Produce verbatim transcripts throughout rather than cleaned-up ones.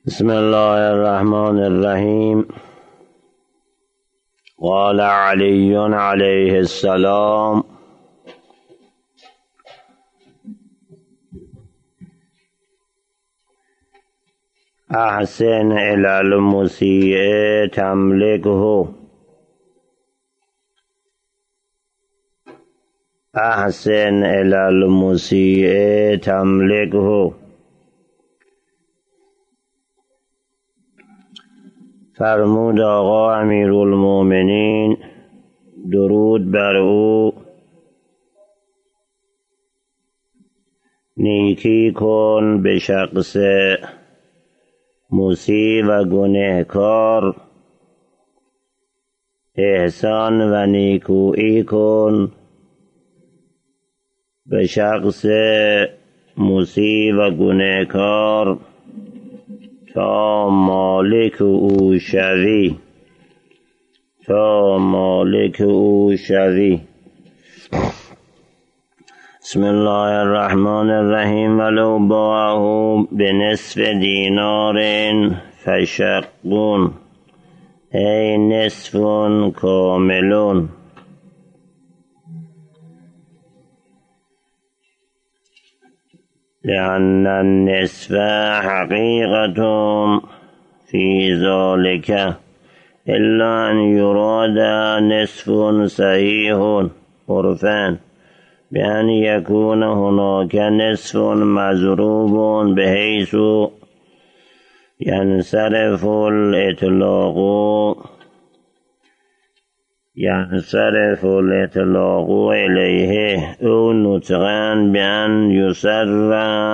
بسم الله الرحمن الرحیم. قال علی علیه السلام: احسن الی المسیء تملکه. احسن الی المسیء تملکه. فرمود آقا امیرالمومنین درود بر او: نیکی کن به شخص مسیء و گنهکار، احسان و نیکویی کن به شخص مسیء و گنهکار تا مالک او شوی تا مالک او شوی بسم الله الرحمن الرحیم. ولو باعه بنصف دینار فشق ای نصف کامل. لأن النصف حقیقة فی ذلك الا ان یراد نصف صحیح عرفا بأن یکون هناك نصف مضروب بحیث ینصرف الاطلاق ینصرف الاطلاق الیه او نطقا بأن یسر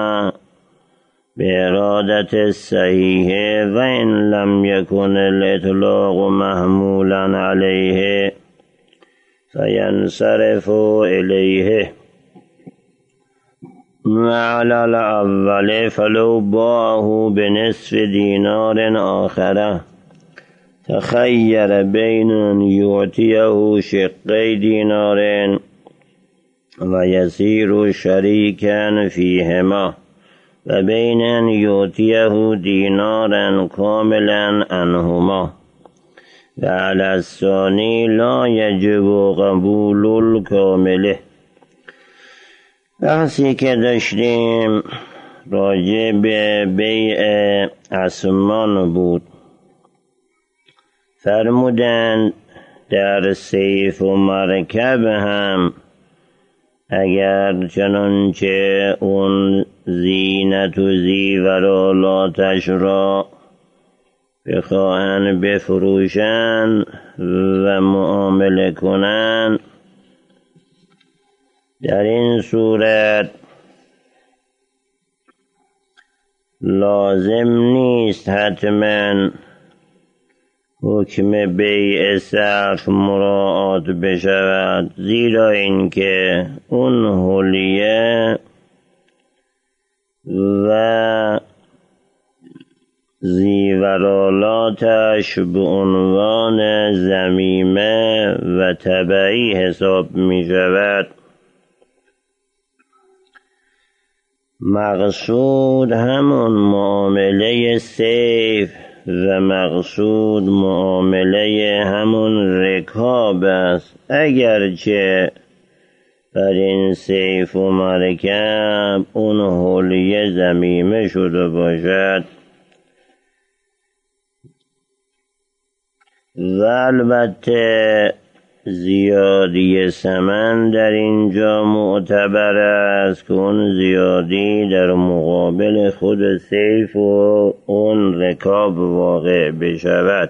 بإرادة الصحیح و ان لم یکن الاطلاق محمولا علیه فینصرف الیه. وعلى الأول فلو باعه بنصف دینار آخر تخیر بین ان یعطیه شقی دینار و یصیر شریکا فیهما و بین ان یعطیه دینارا کاملا عنهما و علی الثانی لا یجب قبول الکامله. بحثی که داشتیم راجع به بیع اسمان بود. فرمودند در سیف و مرکب هم اگر چنانچه اون زینت و زیورالاتش را بخواهند بفروشند و معامله کنند، در این صورت لازم نیست حتما حکم بیع صرف مراعات بشود، زیرا اینکه اون حلیه و زیورالاتش به عنوان ضمیمه و تبعی حساب می شود. مقصود همون معامله سیف و مقصود معامله همون رکاب است، اگرچه بر این سیف و مرکب اون حلیه ضمیمه شده باشد. و البته زیادی ثمن در اینجا معتبر است که اون زیادی در مقابل خود سیف و اون رکاب واقع بشود.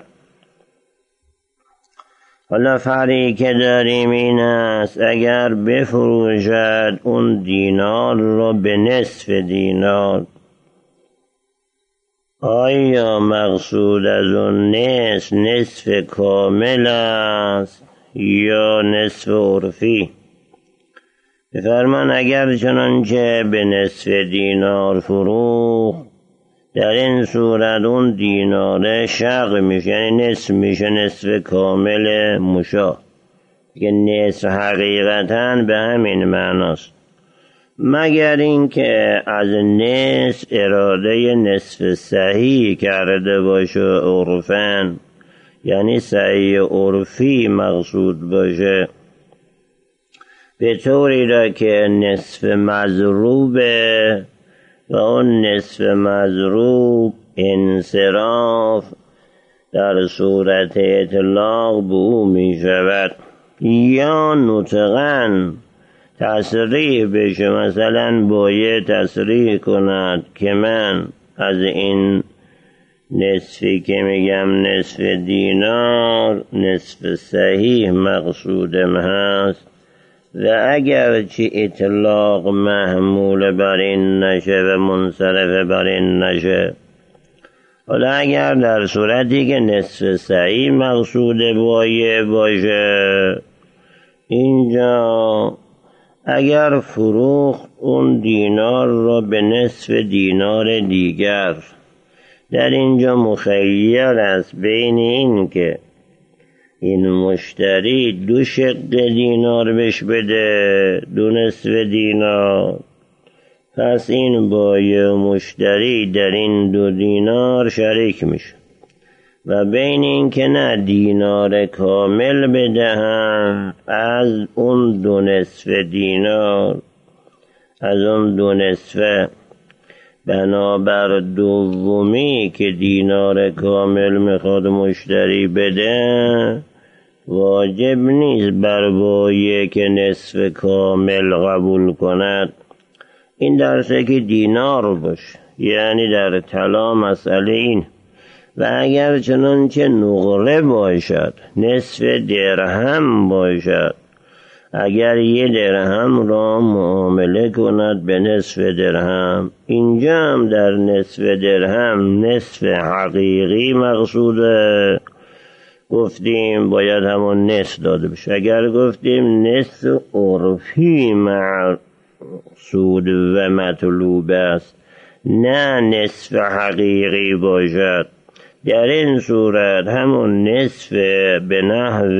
حالا فرقی که داریم این است اگر بفروشد اون دینار رو به نصف دینار، آیا مقصود از اون نصف نصف کامل است یا نصف عرفی؟ بفرمان اگر چنانچه به نصف دینار فروخت، در این صورت اون دیناره شق میشه، یعنی نصف میشه، نصف کامل مشا که نصف حقیقتا به همین معناست. مگر اینکه از نصف اراده نصف صحیح کرده باشه عرفاً، یعنی صحیح عرفی مقصود باشه، به طوری را که نصف مضروبه و اون نصف مضروب انصراف در صورت اطلاق به او می شود، یا نطقاً تصریح بشه، مثلا باید تصریح کند که من از این نصفی که میگم نصف دینار نصف صحیح مقصودم هست، و اگر چه اطلاق محمول بر این نشه و منصرف بر این نشه. حالا اگر در صورتی که نصف صحیح مقصود بایه باشه، اینجا اگر فروخت اون دینار را به نصف دینار دیگر، در اینجا مخیر است بین این که این مشتری دو شق دینار بهش بده، دو نصف دینار، پس این بایع مشتری در این دو دینار شریک میشه، و بین این که نه دینار کامل بدهم از اون دو نصف دینار، از اون دو نصفه، بنابر دومی که دینار کامل میخواد مشتری بده، واجب نیست بر بایع که نصف کامل قبول کند. این درسته که دینار باشه، یعنی در طلا مسئله این. و اگر چنانچه نقره باشد، نصف درهم باشد، اگر یه درهم را معامله کند به نصف درهم، اینجا هم در نصف درهم نصف حقیقی مقصوده، گفتیم باید همون نصف داده بشه. اگر گفتیم نصف عرفی مقصود و مطلوب است، نه نصف حقیقی باشد، در این صورت همون نصف به نحو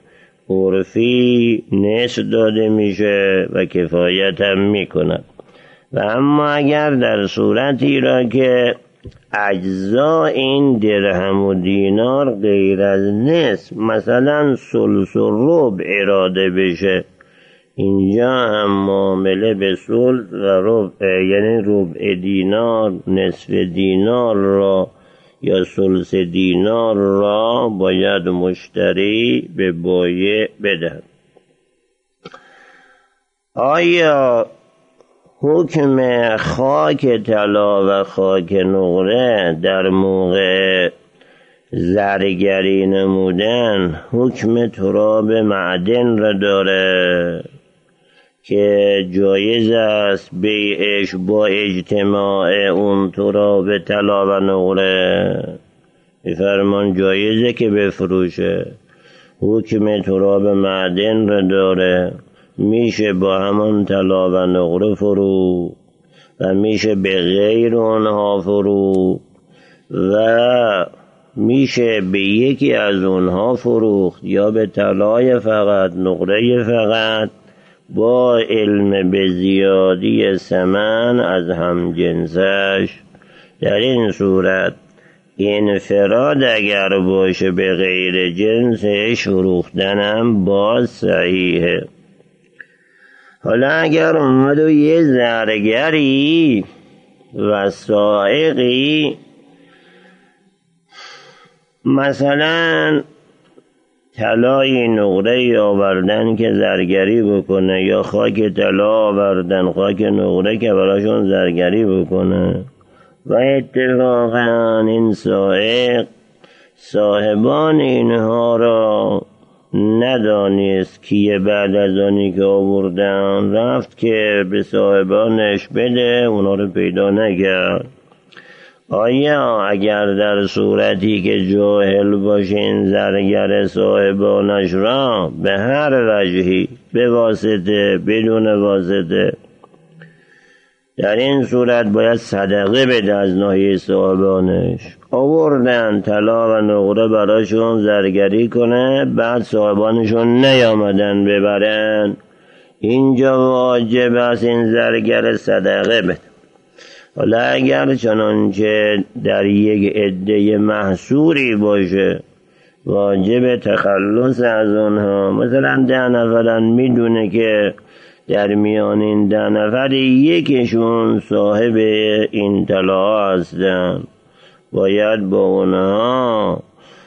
عرفی نصف داده میشه و کفایت هم میکند. و اما اگر در صورتی را که اجزا این درهم و دینار غیر از نصف، مثلا ثلث و ربع اراده بشه، اینجا هم معامله به ثلث و ربع، یعنی ربع دینار نصف دینار را یا ثلث دینار را باید مشتری به بایع بدهد. آیا حکم خاک طلا و خاک نقره در موقع زرگری نمودن حکم تراب معدن را داره که جایز است بیعش با اجتماع اون تراب طلا و نقره؟ بفرمان جایزه که بفروشه. حکم تراب معدن را داره، میشه با همان طلا و نقره فرو و میشه به غیر اونها فرو و میشه به یکی از اونها فروخت، یا به طلای فقط نقره فقط، با علم به زیادی ثمن از هم جنسش. در این صورت انفراد اگر باشه به غیر جنسش، فروختنم باز صحیحه. حالا اگر اومد و یه زرگری و سائقی مثلا طلای نقره آوردن که زرگری بکنه، یا خاک طلا آوردن خاک نقره که براشون زرگری بکنه، و اتفاقا این سائق صاحبان اینها را ندانست کیه، بعد از آنی که آوردن رفت که به صاحبانش بده، اونا رو پیدا نکرد. آیا اگر در صورتی که جاهل باشین زرگر صاحبانش را به هر وجهی، به واسطه بدون واسطه، در این صورت باید صدقه بده از ناحیه صاحبانش، آوردن طلا و نقره براشون زرگری کنه، بعد صاحبانشون نیامدن ببرن، اینجا واجب است این زرگر صدقه بده. حالا اگر چنانچه در یک عده محصوری باشه واجب تخلص از اونها، مثلا ده نفرن، میدونه که در میان این ده نفر یکیشون صاحب این طلا هستن، باید با اونها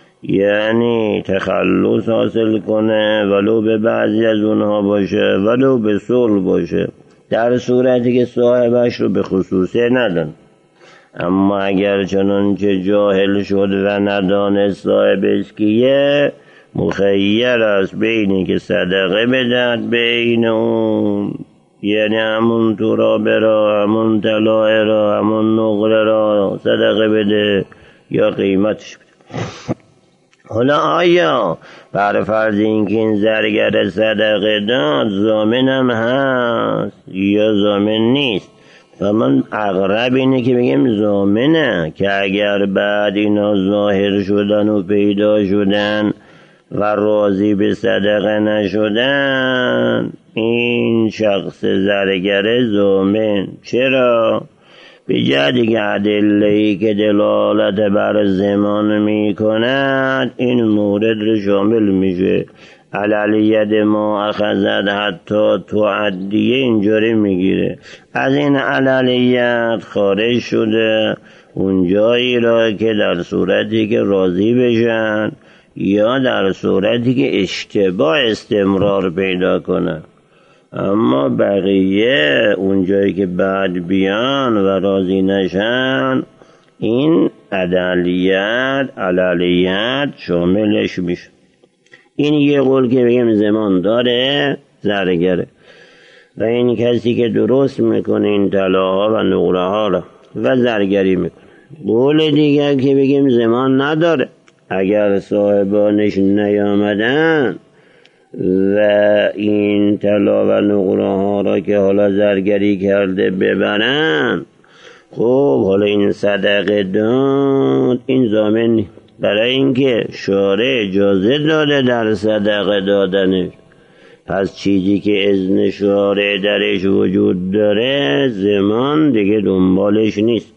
یعنی تخلص حاصل کنه، ولو به بعضی از اونها باشه ولو به صلح باشه، در صورتی که صاحبش رو به خصوصه ندن. اما اگر چنانچه جاهل شد و ندانست صاحبش کیه، مخیر است بینی که صدقه بدهد بین اون، یعنی همون ترابه را، همون طلایه را، همون نقره را صدقه بده یا قیمتش بده. حالا آیا بر فرض اینکه این زرگر صدقه داد ضامن هم هست یا ضامن نیست؟ و من اقرب اینه که بگیم ضامنه، که اگر بعد اینا ظاهر شدن و پیدا شدن و راضی به صدقه نشدن، این شخص زرگر ضامن. چرا؟ به جهتی که ادله‌ای که دلالت بر ضمان می کند این مورد رو شامل میشه. علالید ما اخذت حتی تعدیه اینجوری میگیره، از این علالیت خارج شده اون جایی را که در صورتی که راضی بشن یا در صورتی که اشتباه استمرار پیدا کنه. اما بقیه اون جایی که بعد بیان و راضی نشن این عدالیت علالیت شاملش میشه. این یه قول که بگیم زمان داره زرگره، و این کسی که درست میکنه این طلاها و نقره ها را و زرگری میکنه. قول دیگر که بگیم زمان نداره، اگر صاحبانش نیامدن و این طلا و نقره ها را که حالا زرگری کرده ببرن، خب حالا این صدقه داد، این ضامن نیست، برای اینکه شارع اجازه داده در صدقه دادنش. پس چیزی که اذن شارع درش وجود داره زمان دیگه دنبالش نیست.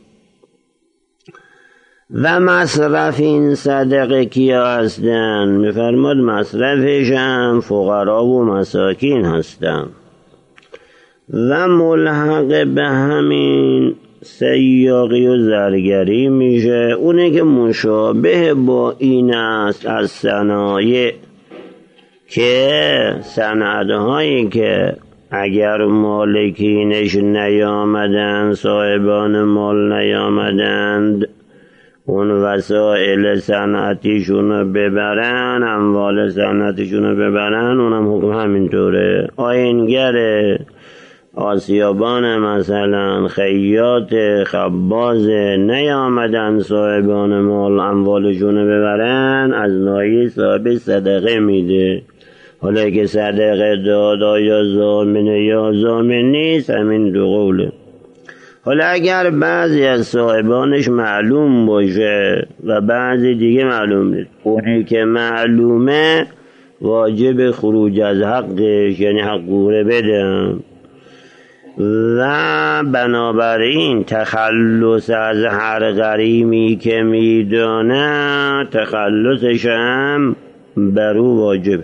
و مصرف این صدقه کیا هستن؟ میفرماد مصرفش هم فقرا و مساکین هستن. و ملحق به همین سیاقی و زرگری میشه اونه که مشابه با این است از صنایع، که صنعت‌هایی که اگر مالکینش نیامدن، صاحبان مال نیامدند، اون وسائل صنعتیشونو ببرن، اموال صنعتیشونو ببرن، اونم حکم همینطوره. آینگره، آسیابان مثلا، خیاط، خباز نیامدن صاحبان مال اموالشونو ببرن، از ناحیه صاحب صدقه میده. حالا که صدقه داد یا ضامنه یا ضامن نیست، همین دو قوله. حالا اگر بعضی از صاحبانش معلوم باشه و بعضی دیگه معلوم نیست، اونی که معلومه واجب خروج از حقش، یعنی حقوره بده. و بنابراین تخلص از هر غریمی که میدانه تخلصش هم برو واجب.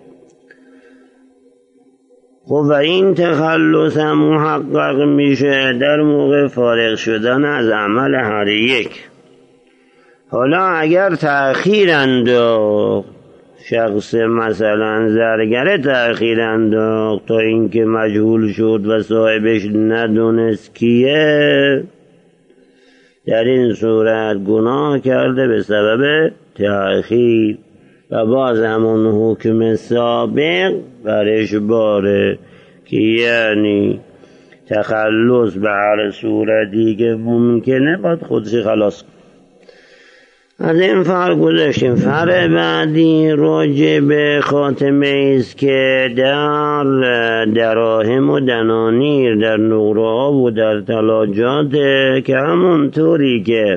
خب و این تخلص هم محقق میشه در موقع فارغ شدن از عمل هر یک. حالا اگر تأخیر انداخت شخص، مثلا زرگره تأخیر انداخت تا اینکه مجهول شد و صاحبش ندونست کیه، در این صورت گناه کرده به سبب تأخیر و باز همون حکم سابق برش باره، که یعنی تخلص به هر صورتی که ممکنه باید خودش خلاص کنه. از این فرق گذاشتیم. فرق بعدی راجع به خاتمه است که در دراهم و دنانیر، در نقره ها و در طلاجات، که همونطوری که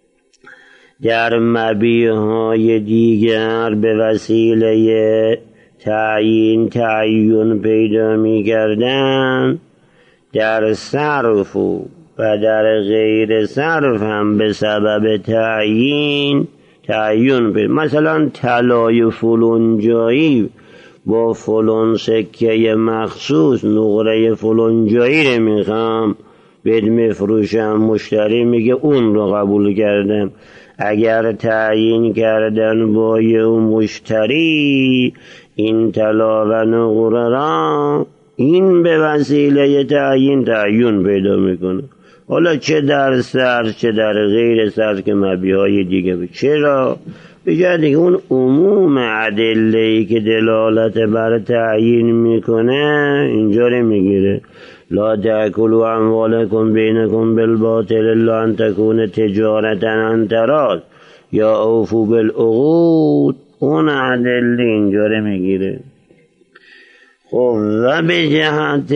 در مبیع های دیگر به وسیله تعیین تعین پیدا می کردن در صرف و در غیر صرف هم به سبب تعیین تعین پیدا. مثلا طلای فلان جایی با فلان سکه مخصوص نقره فلان جایی رو میخوام بهت میفروشم، مشتری میگه اون رو قبول کردم. اگر تعیین کردن با اون مشتری این طلا و نقره را، این به وسیله تعیین تعین پیدا میکنه. حالا چه در سر چه در غیر سر که مبیهای دیگه بود. چرا؟ بجای دیگه اون عموم ادله‌ای که دلالت بر تعیین میکنه اینجا رو میگیره. لا تأکلوا اموالکم بینکم بالباطل الا ان تکون تجارتا عن تراض یا اوفوا بالعقود. اون ادله اینجا رو میگیره. خب و به جهت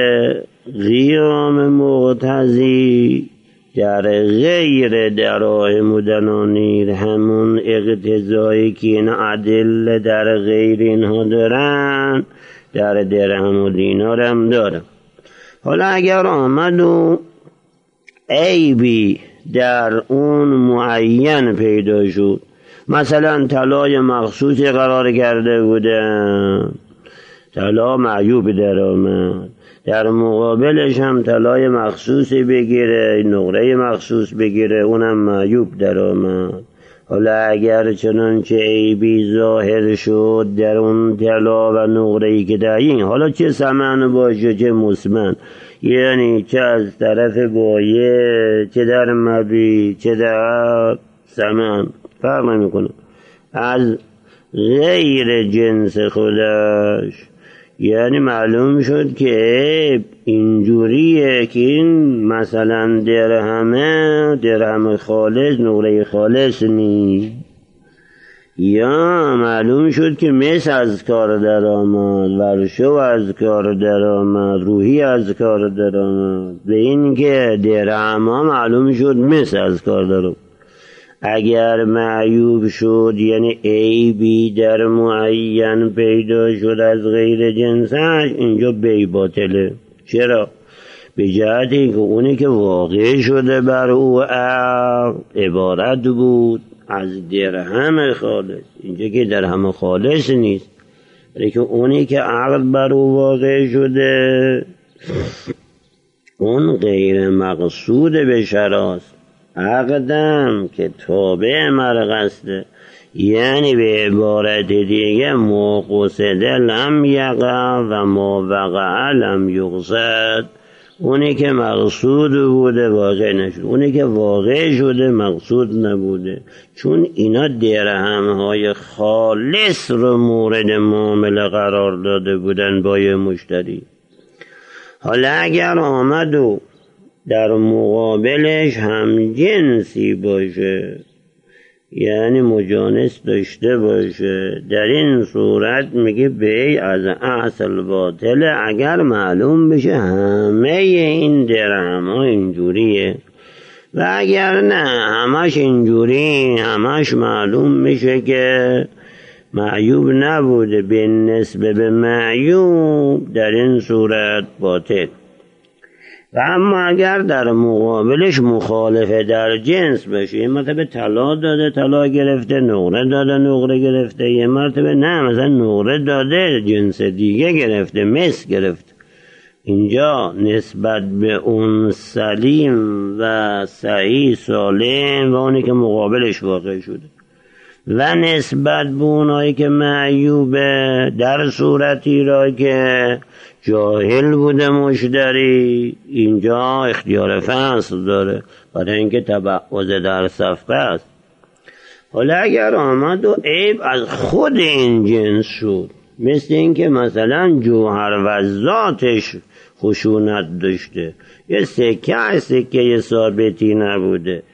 قیام مقتضی در غیر دراهم و دنانیر، همون اقتضایی که این ادله در غیر اینها دارن در درهم و دینار هم دارن. حالا اگر آمد و عیبی در اون معین پیدا شد، مثلا طلای مخصوصی قرار کرده بودن، طلا معیوب در آمد، در مقابلش هم طلای مخصوصی بگیره، نقره مخصوص بگیره، اونم معیوب در آمد. حالا اگر چنانچه عیبی ظاهر شد در اون طلا و نقره‌ای که تعیین، حالا چه ثمن باشه چه مسمن، یعنی چه از طرف بایع چه در مبیع چه در ثمن، فرق نمیکنه، از غیر جنس خودش، یعنی معلوم شد که اینجوریه که این مثلا درهمه درهم خالص نقره خالص نی، یا معلوم شد که مس از کار در آمد، ورشو از کار در آمد، روحی از کار در آمد، به این که درهم ها معلوم شد مس از کار در آمد. اگر معیوب شد یعنی عیبی در معین پیدا شد از غیر جنسش، اینجا بی باطله. چرا؟ به جهتی که اونی که واقع شده بر او عقد عبارت بود از درهم خالص، اینجا که درهم خالص نیست، لیکن اونی که عقد بر او واقع شده اون غیر مقصود به شراست. عقدم که تابع مرقصده، یعنی به عبارت دیگه ما قصده لم یقع و ما وقع لم یقصد. اونی که مقصود بوده واقع نشد، اونی که واقع شده مقصود نبوده، چون اینا درهم های خالص رو مورد معامله قرار داده بودن با یه مشتری. حالا اگر آمد و در مقابلش هم جنسی باشه، یعنی مجانس داشته باشه، در این صورت میگه بیع از اصل باطله اگر معلوم بشه همه این درهم ها اینجوریه، و اگر نه همش اینجوری همش معلوم میشه که معیوب نبوده به نسبه به معیوب، در این صورت باطل. و اما اگر در مقابلش مخالفه در جنس بشه، یه مرتبه طلا داده طلا گرفته، نقره داده نقره گرفته، یه مرتبه نه مثلا نقره داده جنس دیگه گرفته، مس گرفته، اینجا نسبت به اون سلیم و صحیح سالم و اونی که مقابلش واقع شده و نسبت به اونایی که معیوبه در صورتی را که جاهل بوده مشتری، اینجا اختیار فصل داره برای اینکه تبعوض در صفقه است. حالا اگر آمد و عیب از خود این جنس شد، مثل اینکه مثلا جوهر و ذاتش خشونت داشته، یه سکه سکه ثابتی نبوده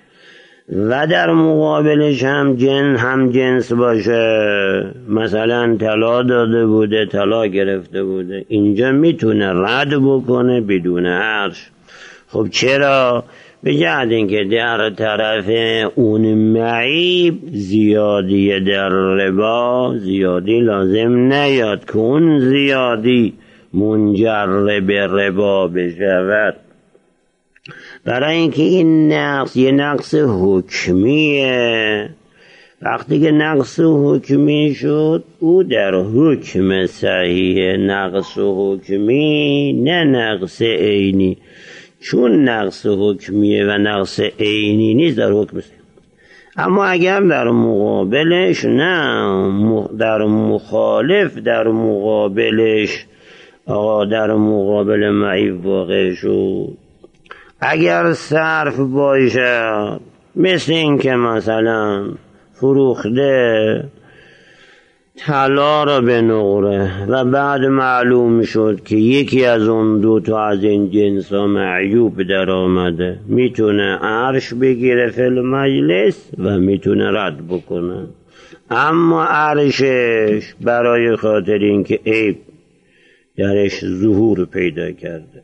و در مقابلش هم جن هم جنس باشه، مثلا طلا داده بوده طلا گرفته بوده، اینجا میتونه رد بکنه بدون عرش. خب چرا؟ به جهت اینکه در طرف اون معیب زیادی در ربا زیادی لازم نیاد که اون زیادی منجر به ربا بشود. برای اینکه این نقص یه نقص حکمیه، وقتی که نقص حکمی شد او در حکم صحیح نقص حکمی نه نقص عینی، چون نقص حکمیه و نقص عینی نیست در حکم صحیح. اما اگر در مقابلش نه در مخالف در مقابلش آقا در مقابل معیب واقع شد، اگر صرف باشد مثل این که مثلا فروخته طلا را به نقره و بعد معلوم شد که یکی از اون دو تا از این جنس ها معیوب در آمده، میتونه عرش بگیره فی المجلس و میتونه رد بکنه. اما عرشش برای خاطر اینکه عیب درش ظهور پیدا کرده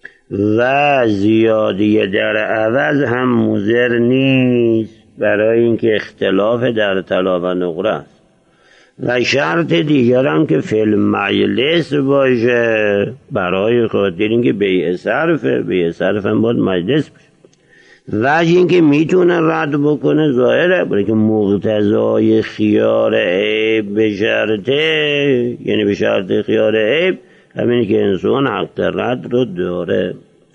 و زیادی در عوض هم مضر نیست، برای اینکه اختلاف در طلا و نقره است. و شرط دیگر هم که فی المجلس باشه، برای خاطر اینکه بیع صرفه، بیع صرف هم باید مجلس باشه. و اینکه میتونه رد بکنه ظاهره، برای که مقتضای خیار عیب به شرطه، یعنی به شرط خیار عیب همینی که انسان حق رد رو داره.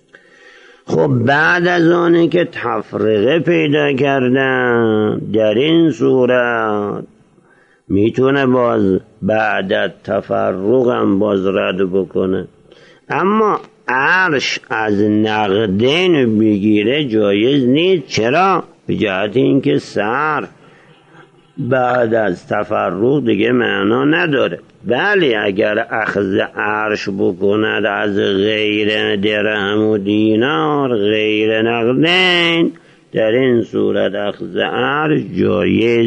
خب بعد از آنه که تفرقه پیدا کردن در این صورت میتونه باز بعد از تفرق هم باز رد بکنه. اما عرش از نقدین بگیره جایز نیست. چرا؟ به جهت اینکه صرف بعد از تفرق دیگه معنا نداره. ولی اگر اخذ عرش بکند از غیر درهم و دینار غیر نقدین، در این صورت اخذ عرش جایز.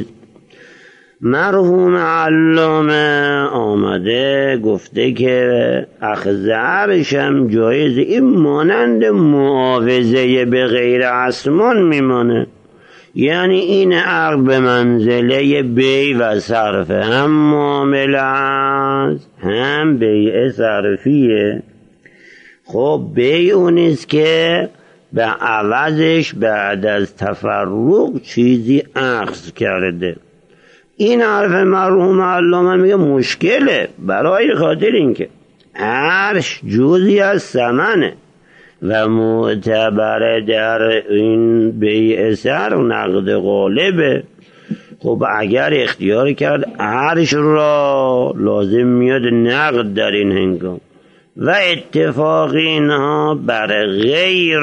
مرحوم علامه آمده گفته که اخذ عرش هم جایز، این مانند معاوضه به غیر اسمان میمانه، یعنی این عقد به منزله بیع و صرفه، هم معامله است هم بیع صرفیه. خب بیع اونیست که به عوضش بعد از تفرق چیزی اخذ کرده. این حرف مرحوم علامه میگه مشکله، برای خاطر اینکه عرش جزئی از ثمنه و معتبر در این بیع صرف نقد غالبه. خب اگر اختیار کرد عرش را لازم میاد نقد در این هنگام، و اتفاق اینها بر غیر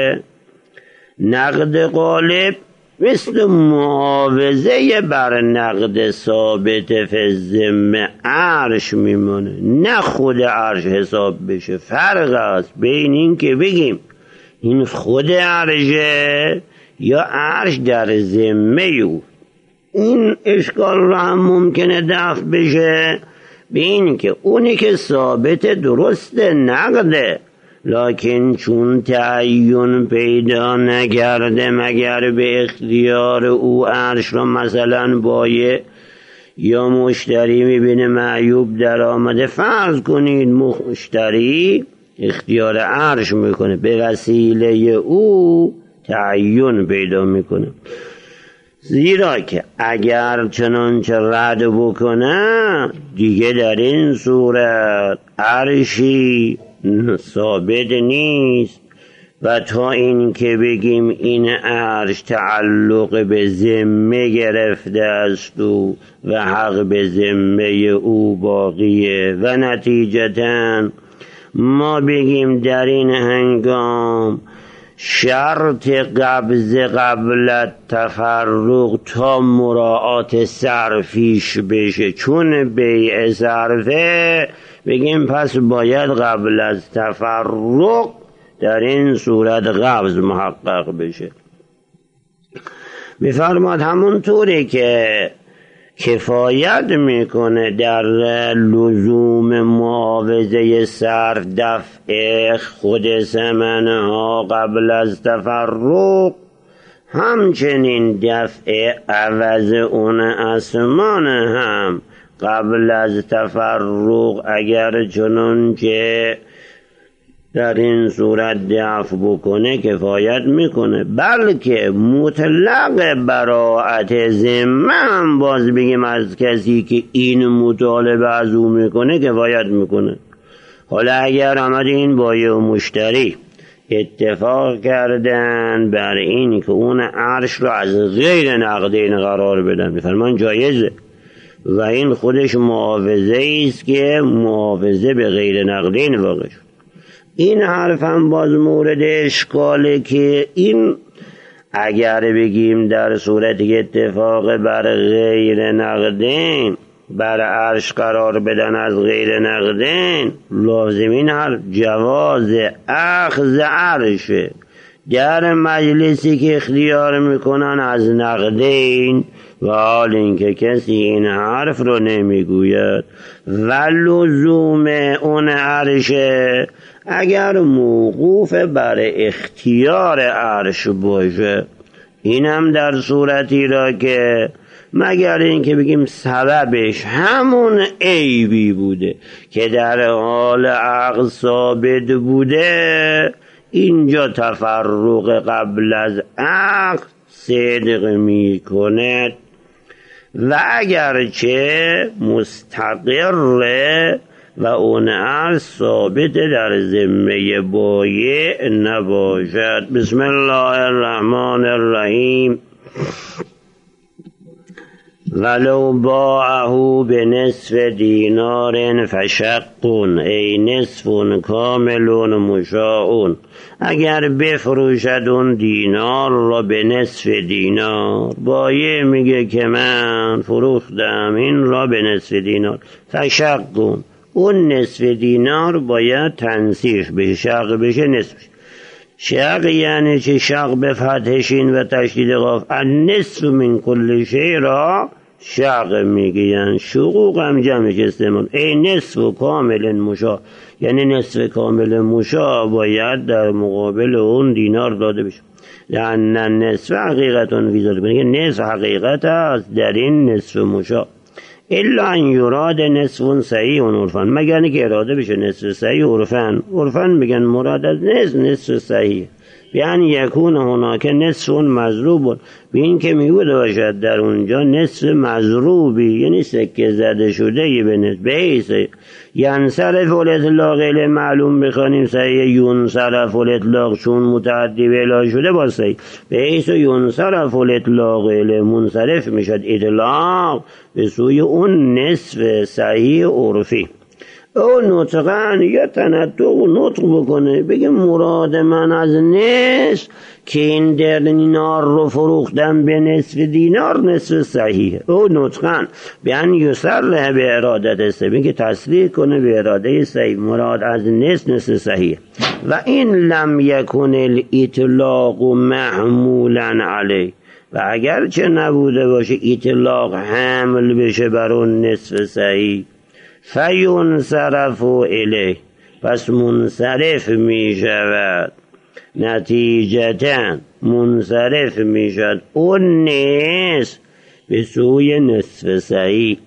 نقد غالب مثل معاوضه بر نقد ثابت فی الذمه عرش میمونه، نه خود عرش حساب بشه. فرق است بین این که بگیم این خود عرشه یا عرش در ذمه او. این اشکال را هم ممکنه دفع بشه به این که اونی که ثابت درست نقده، لکن چون تعین پیدا نکرده مگر به اختیار او عرش را مثلا بایع یا مشتری میبینه معیوب در آمده، فرض کنید مشتری اختیار عرش میکنه، به وسیله او تعین پیدا میکنه. زیرا که اگر چنانچه رد بکنه دیگه در این صورت عرشی ثابت نیست، و تا این که بگیم این عرش تعلق به ذمه گرفته است و و حق به ذمه او باقیه، و نتیجتاً ما بگیم در این هنگام شرط قبض قبل تفرق تا مراعات صرفیش بشه، چون بیع صرفه بگیم پس باید قبل از تفرق در این صورت قبض محقق بشه. می‌فرماد همون طوری که کفایت میکنه در لزوم معاوضه صرف دفع خود ثمنه ها قبل از تفرق، همچنین دفع عوض اون اسمان هم قبل از تفرق اگر چنانچه در این صورت دفع بکنه کفایت میکنه. بلکه مطلق براءت ذمه هم باز بگیم از کسی که این مطالبه از او میکنه کفایت میکنه. حالا اگر آمد این بایع و مشتری اتفاق کردن بر این که اون عرش رو از غیر نقدین قرار بدن، میفرمان جایزه و این خودش معاوضه است که معاوضه به غیر نقدین واقع شد. این حرف هم باز مورد اشکاله که این اگر بگیم در صورت اتفاق بر غیر نقدین بر عرش قرار بدن از غیر نقدین، لازم این حرف جواز اخذ عرشه در مجلسی که اختیار میکنن از نقدین، و حال اینکه کسی این حرف رو نمیگوید و لزوم اون عرشه اگر موقوف بر اختیار عرش باشه، این هم در صورتی را که مگر اینکه بگیم سببش همون عیبی بوده که در حال عقد ثابت بوده، اینجا تفرق قبل از عقد صدق می کند و اگرچه مستقره و اون عرض ثابت در ذمه بایع نباشد. بسم الله الرحمن الرحیم. ولو باعه به نصف دینار فشقون ای نصف کامل مشاعون، اگر بفروشد اون دینار را به نصف دینار، بایع میگه که من فروختم این را به نصف دینار، فشقون اون نصف دینار باید تنصیف بشه، شق بشه، نصف بشه. شق یعنی چه؟ شق به فتح شین و تشدید قاف، النصف من کل شیء را شق میگن، شقوق هم جمعش استعمال. ای نصف کامل مشاع، یعنی نصف کامل مشاع باید در مقابل اون دینار داده بشه. لأن نصف حقیقتون ویزاده کنه که نصف حقیقت است در این نصف مشاع. الا ان یراد نصف صحیح و عرفان، مگر که اراده بشه نصف صحیح عرفان. عرفان میگن مراد از نصف نصف صحیح، یعنی یکون هناک نصف مضروب، به این که میگوید باشد در اونجا نصف مضروبی، یعنی سکه زده شده یه به نصف بیسه. ینصرف الاطلاق اله معلوم بخوانیم صحیح، ینصرف الاطلاق چون متعدی به اله شده با صحیح، بیسه ینصرف الاطلاق اله منصرف میشد اطلاق به سوی اون نصف صحیح عرفی. او نطقن یا تنطق و نطق بکنه بگه مراد من از نصف که این در دینار رو فروختم به نصف دینار نصف صحیحه. او نطقن بیان یسرح به ارادت است، بگه تصریح کنه به اراده صحیح، مراد از نصف نصف صحیح. و این لم یکن الاطلاق محمولا علیه، و اگر چه نبوده باشه اطلاق حمل بشه بر اون نصف صحیح، فینصرف الیه، پس منصرف می شود، نتیجتا منصرف می شود اون نصف به سوی نصف صحیح،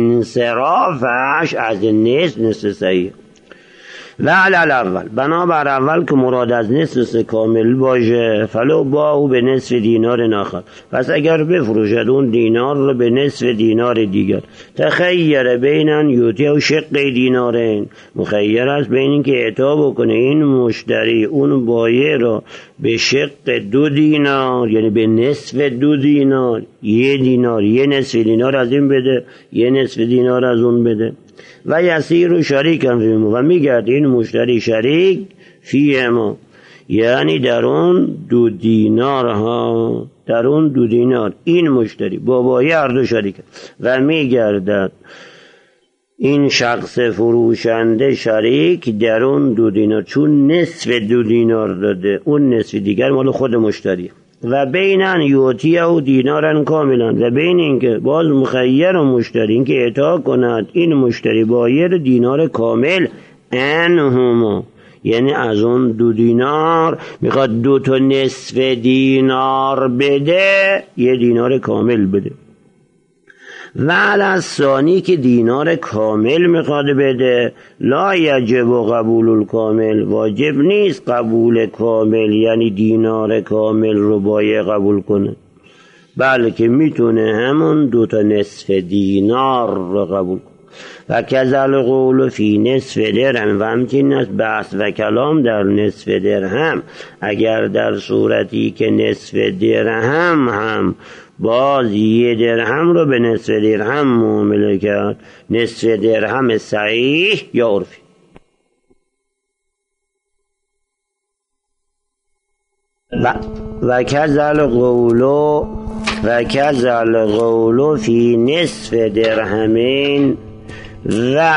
انصرافش از نصف نصف صحیح. و علی الاول، بنابر اول که مراد از نصف کامل باشه، فلو باعوا به نصف دینار ناخر، پس اگر بفروشد اون دینار رو به نصف دینار دیگر، تخیر بینن یوتی و شق دینارین، مخیر است بین این که اعطا بکنه این مشتری اون بایع رو به شق دو دینار، یعنی به نصف دو دینار، یه دینار یه نصف دینار از این بده، یه نصف دینار از اون بده. و یسیر و شریک هم فیمو، و میگرد این مشتری شریک فیمو، یعنی در اون دو دینار ها، در اون دو دینار این مشتری با بایع هر دو شریک و میگردد این شخص فروشنده شریک در اون دو دینار، چون نصف دو دینار داده، اون نصف دیگر مال خود مشتری. و بین ان یعطیه دینارا کاملا، و بین اینکه باز مخیر و مشتری اینکه اعطا کند این مشتری بایر دینار کامل انهما، یعنی از اون دو دینار میخواد دو تا نصف دینار بده، یه دینار کامل بده. و علی ثانی که دینار کامل میخواد بده، لا یجب قبول الکامل، واجب نیست قبول کامل یعنی دینار کامل رو باید قبول کنه، بلکه میتونه همون دو تا نصف دینار رو قبول کنه. و کذل قول فی نصف درهم، و همچنین است بحث و کلام در نصف درهم، اگر در صورتی که نصف درهم هم باز یه درهم رو به نصف درهم معامله کرد، نصف درهم صحیح یا عرفی. و و کذل قول و کذل قول فی نصف درهمین و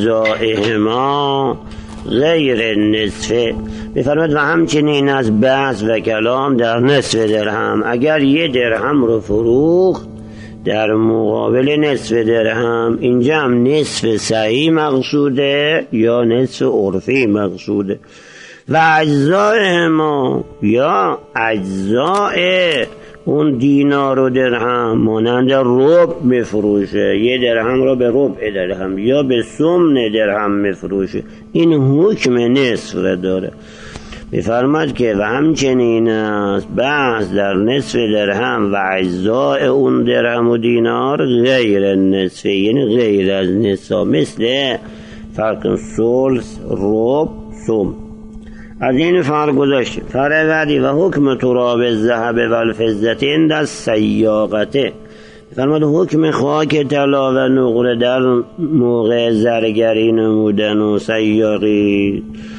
اجزائهما غیر نصف، بفرماد و همچنین از بحث و کلام در نصف درهم، اگر یه درهم رو فروخت در مقابل نصف درهم، اینجا هم نصف صحیح مقصوده یا نصف عرفی مقصوده. و اجزائهما یا اجزاء اون دینار و درهم مانند ربع میفروشه، یه درهم رو به ربع درهم یا به سمن درهم میفروشه، این حکم نصف داره. میفرماد که و همچنین است بحث در نصف درهم و اجزاء اون درهم و دینار غیر نصف، یعنی غیر از نصف، مثل فرق ثلث، ربع، سم. از این فرق گذاشته. فرق بعدی و حکم تراب الذهب و الفضة عند السیاقته، فرمود حکم خاک طلا و نقره در موقع زرگری نمودن و سیاقی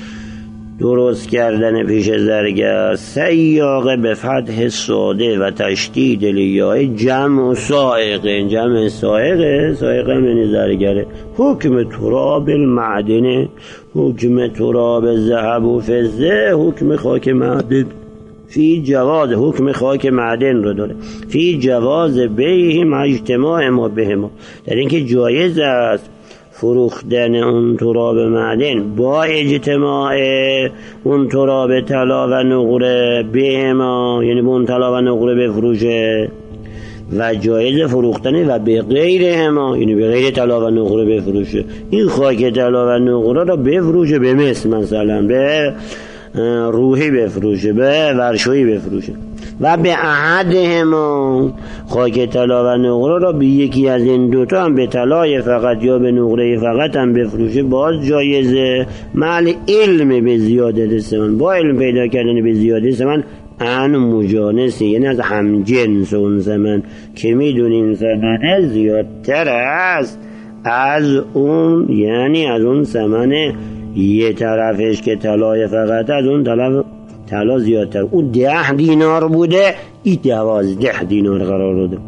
درست کردن پیش زرگر. سیاقه به فتح ساده و تشدید الیاء جمع سائقه، جمع سائقه، سائقه یعنی زرگره. حکم تراب المعدن، حکم تراب ذهب و فضه، حکم خاک معدن فی جواز، حکم خاک معدن رو داره فی جواز بیهم اجتماع ما بهما، در اینکه جایز است فروختن اون تراب معدن با اجتماع اون تراب طلا و نقره بهما، یعنی با اون طلا و نقره بفروشه، و جایز فروختن و به غیر هما، یعنی به غیر طلا و نقره بفروشه. این خاک طلا و نقره رو بفروشه به مثل، مثلا به روحی بفروشه، به ورشویی بفروشه. و به احد هما خاک طلا و نقره را به یکی از این دوتا هم به طلای فقط یا به نقره فقط هم بفروشه، باز جایزه، مع علم به زیاده ثمن، با علم پیدا کردن به زیاده ثمن ان مجانسی، یعنی از همجنس اون ثمن که میدونین ثمنه زیادتر است از اون، یعنی از اون ثمن یه طرفش که طلای فقط، از اون طرف طلا زیادتر، اون ده دینار بوده این دوازده دینار قرار داده.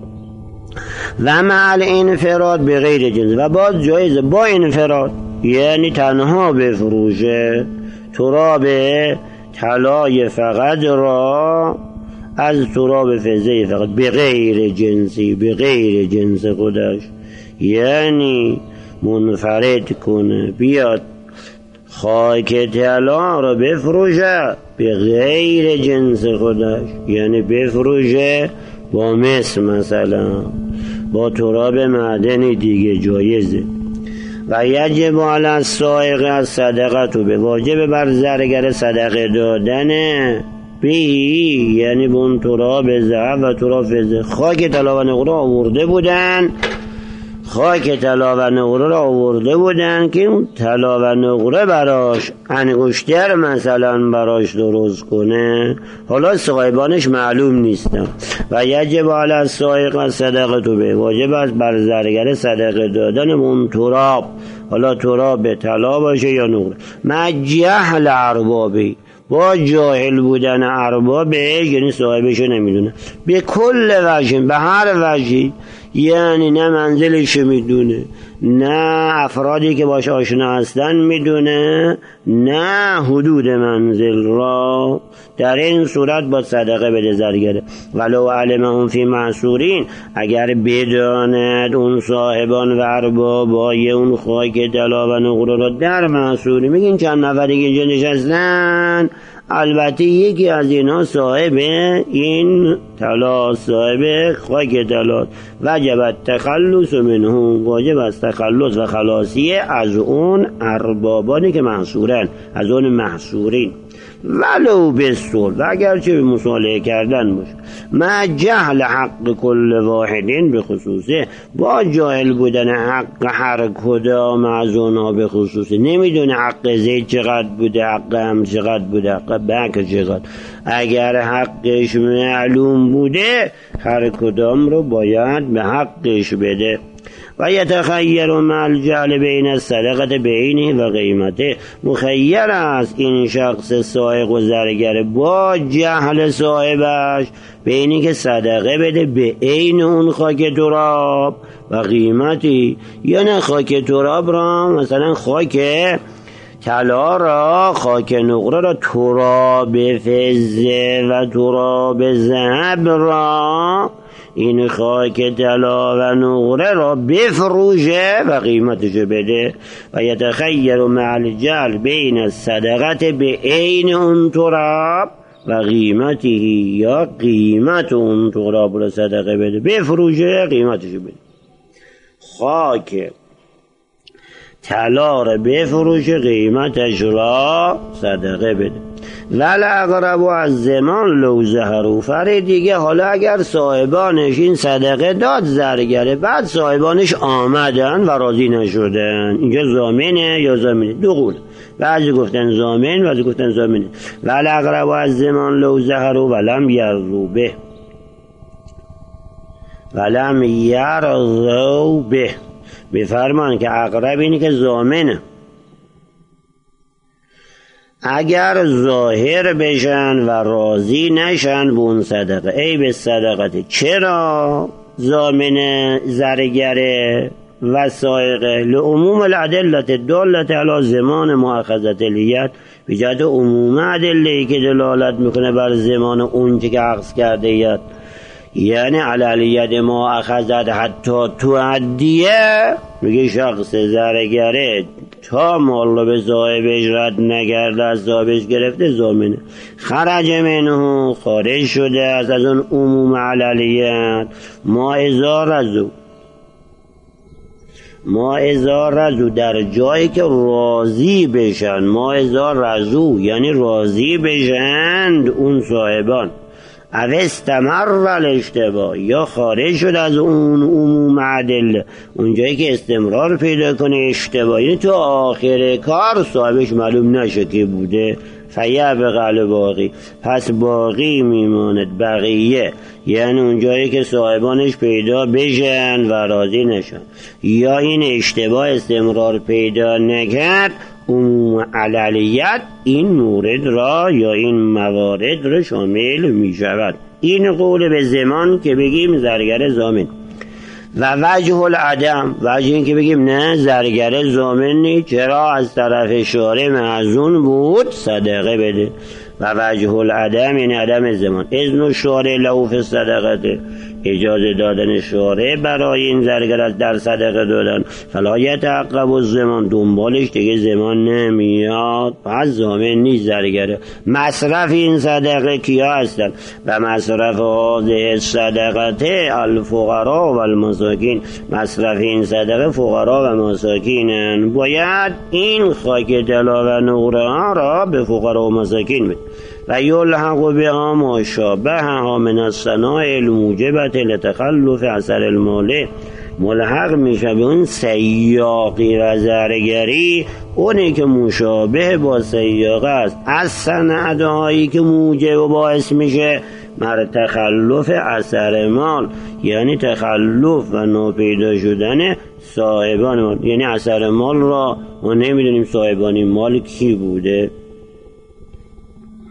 و مع الانفراد به غیر جنس، و باز جایزه با انفراد، یعنی تنها بفروشه تراب طلای فقط را از تراب فضه فقط به غیر جنسی، به غیر جنس خودش، یعنی منفرد کنه، بیاد خاک طلا را بفروشه به غیر جنس خودش، یعنی بفروشه با مس، مثلا با تراب معدن دیگه جایزه. و یجب علی السائق از صدقه تو، به واجب بر زرگر صدقه دادنه بی، یعنی بون تراب ذهب و تراب فضه. خاک طلا و نقره آورده بودن، خاک طلا و نقره را آورده بودن که اون طلا و نقره براش انگشتر مثلا براش درست کنه، حالا صاحبانش معلوم نیستن. و یجب علی السائق صدقه تو، به واجب است بر زرگر صدقه دادن اون تراب، حالا تراب طلا باشه یا نقره، مع جهل اربابی، با جاهل بودن اربابش، یعنی صاحبشو نمیدونه به کل وجه، به هر وجهی، یعنی نه منزلشو میدونه، نه افرادی که باش آشنا هستن میدونه، نه حدود منزل را. در این صورت با صدقه بده زرگره. ولو علمهم فی معصورین، اگر بداند اون صاحبان و اربابای اون خاک طلا و نقره را در معصوری، میگین چند نفری که اینجا نشستن، البته یکی از اینا صاحب این طلا، صاحب خاک طلا، وجب تخلص منهم، واجب است تخلص و خلاصی از اون اربابانی که محصورن، از اون محصورین. ولو بسول، و اگرچه به مصالحه کردن باشه، ما جهل حق کل واحدین به خصوصه، با جاهل بودن حق هر کدام از اونها به خصوصه، نمیدونه حق زید چقدر بوده، حق هم چقدر بوده، حق بکر چقدر. اگر حقش معلوم بوده هر کدام رو باید به حقش بده. و یتخیر مع الجهل بین الصدقه بینه و قیمته، مخیر است این شخص سائق و زرگر با جهل صاحبش بینی که صدقه بده به عین اون خاک تراب و قیمتی، یا نه خاک تراب را، مثلا خاک طلا را، خاک نقره را، تراب فضه و تراب ذهب را، این خاک طلا و نقره را بفروشه و قیمتش بده. و یتخیر مع الجهل بین الصدقه به عین اون تراب و قیمتی، یا قیمت اون تراب را صدقه بده، بفروشه قیمتش بده. خاک طلا را بفروشه قیمتش را صدقه بده. ول اقرب از زمان لو زهروا، فر دیگه حالا اگر صاحبانش این صدقه داد زرگره، بعد صاحبانش آمدن و راضی نشدن، اینجا ضامنه یا ضامنه؟ دو قول، بعضی گفتن ضامن، بعضی گفتن ضامنه. ول اقرب از زمان لو زهروا ولم یرضوا به، ولم یرضوا به، بفرمان که اقرب اینی که ضامنه. اگر ظاهر بشن و راضی نشن به اون صدقه، ای به صدقه، چرا ضامن زرگره و سائقه؟ لعموم العدلت دالت علی زمان مؤاخذت الید، به جهت عموم ادله‌ای که دلالت میکنه بر زمان اون که عقص کرده ید، یعنی علیت ما اخذت حتی تو عدیه، میگه شخص زرگره تا مال رو به صاحبش رد نگرده، از صاحبش گرفته، ضامنه. خرج منه، خارج شده از از اون عموم علیت. ما ازا رزو، ما ازا رزو، در جایی که راضی بشن، ما ازا رزو یعنی راضی بشند اون صاحبان. او استمر الاشتباه، یا خارج شد از اون عموم عدل، اونجایی که استمرار پیدا کنه اشتباه، یعنی تو آخر کار صاحبش معلوم نشه که بوده، فیبقى باقی، پس باقی میماند، بقیه یعنی اونجایی که صاحبانش پیدا بشن و راضی نشن، یا این اشتباه استمرار پیدا نکرد، عموم علیت این مورد را یا این موارد را شامل می شود. این قول به زمان که بگیم زرگر ضامن. و وجه العدم، وجه این که بگیم نه زرگر ضامن نیست، چرا؟ از طرف شارع معزون بود صدقه بده. و وجه العدم یعنی عدم زمان. اذن شارع له فی الصدقه، اجازه دادن شارع برای این زرگر در صدقه دادن. فلا یتعقب الزمان، دنبالش دیگه زمان نمیاد، پس ضامن نیست زرگره. مصرف این صدقه کیا هستن؟ و مصرف هذه الصدقه الفقراء و المساکین، مصرف این صدقه فقرا و مساکینن. باید این خاک طلا و نقره ها را به فقرا و مساکین بده. و یلحق بها ما شابهها من الصنایع الموجبه لتخلف اثر المال، ملحق میشه به اون سیاقی و زرگری، اونی که مشابه با سیاقه است، از صنعتهایی که موجب و باعث میشه مر تخلف اثر مال، یعنی تخلف و ناپیدا شدن صاحبان مال، یعنی اثر مال را ما نمیدونیم صاحبان مال کی بوده.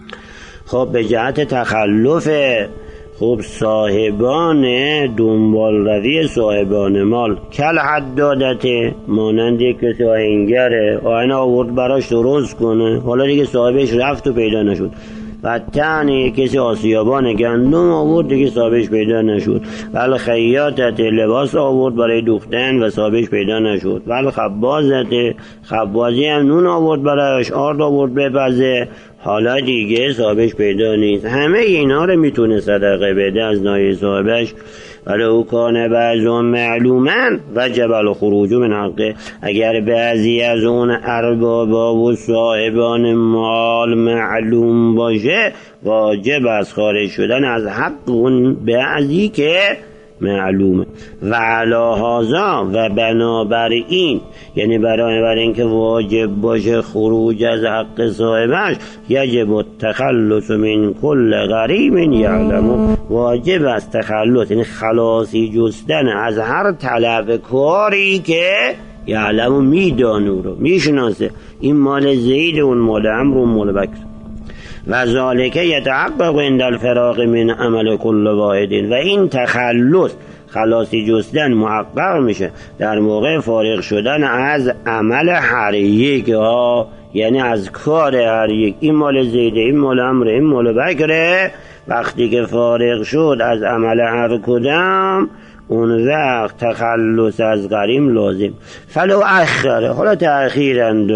خب به جهت تخلف خب صاحبان دنبال روی صاحبان مال کل حدادته، مانند کسی آهنگره آهن آورد براش درست کنه، حالا دیگه صاحبش رفت و پیدا نشد. و تنی کسی آسیابان گندم آورد دیگه صاحبش پیدا نشد. ول خیاطت لباس آورد برای دوختن و صاحبش پیدا نشد. ول خبازت خبازی هم نون آورد برایش، آرد آورد بپزه، حالا دیگه صاحبش پیدا نیست. همه اینا رو میتونه صدقه بده از نای صاحبش. ولی او کانه بعضون معلومن وجب الخروج من حقه، اگر بعضی از اون اربابا و صاحبان مال معلوم باشه واجب از خارج شدن از حق اون بعضی که معلومه. و علا هذا و بنابراین، یعنی برای بر این که واجب باشه خروج از حق صاحبش، یجب التخلص من کل غریب یعلم، واجب است تخلص یعنی خلاصی جستن از هر طلب کاری که یعلم میدانو رو میشناسه، این مال زید اون مال عمرو اون مال بکر. و ذالک یتحقق عند الفراغ من عمل کل واحد، و این تخلص خلاصی جستن محقق میشه در موقع فارغ شدن از عمل هر یک ها، یعنی از کار هر یک. این مال زیده، این مال عمرو، این مال بکره. وقتی که فارغ شد از عمل هر کدام، اون وقت تخلص از غریم لازم. فلو اخره، حالا تأخیرند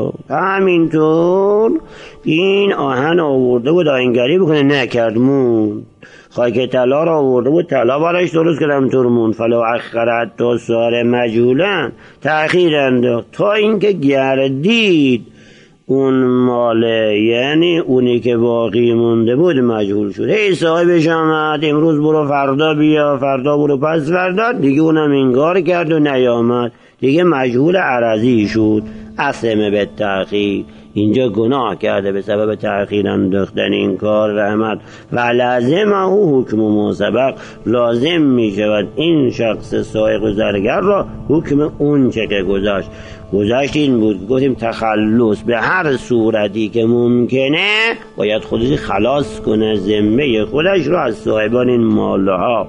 همینطور این آهن آورده بود آهنگری بکنه نکرد مون، خاک طلا را آورده بود طلا برایش درست کردم ترمون. فلو اخره تا سار مجهولن، تأخیرند تا اینکه گردید اون ماله، یعنی اونی که باقی مونده بود مجهول شد. هی صاحبش آمد امروز برو فردا بیا، فردا برو پس فردا، دیگه اونم انگار کرد و نیامد، دیگه مجهول عرضی شد. اسم به تأخیر، اینجا گناه کرده به سبب تأخیر انداختن این کار رحمت. و لازمه حکم ما سبق، لازم می شود این شخص سائق و زرگر را حکم اون چه که گذاشت. گذاشت این بود، گفتیم تخلص به هر صورتی که ممکنه باید خودش خلاص کنه ذمه خودش را از صاحبان این مالها.